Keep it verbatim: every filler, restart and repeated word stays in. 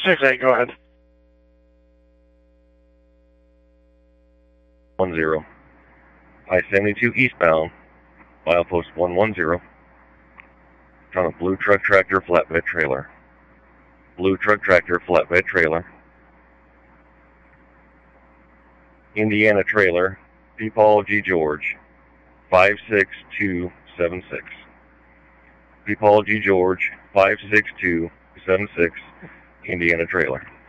six eight, go ahead. one zero. I seventy-two eastbound, milepost one one zero. On a blue truck tractor flatbed trailer. Blue truck tractor flatbed trailer. Indiana trailer, P. Paul G. George, five six two seven six. P. Paul G. George, five six two seven six, Indiana trailer.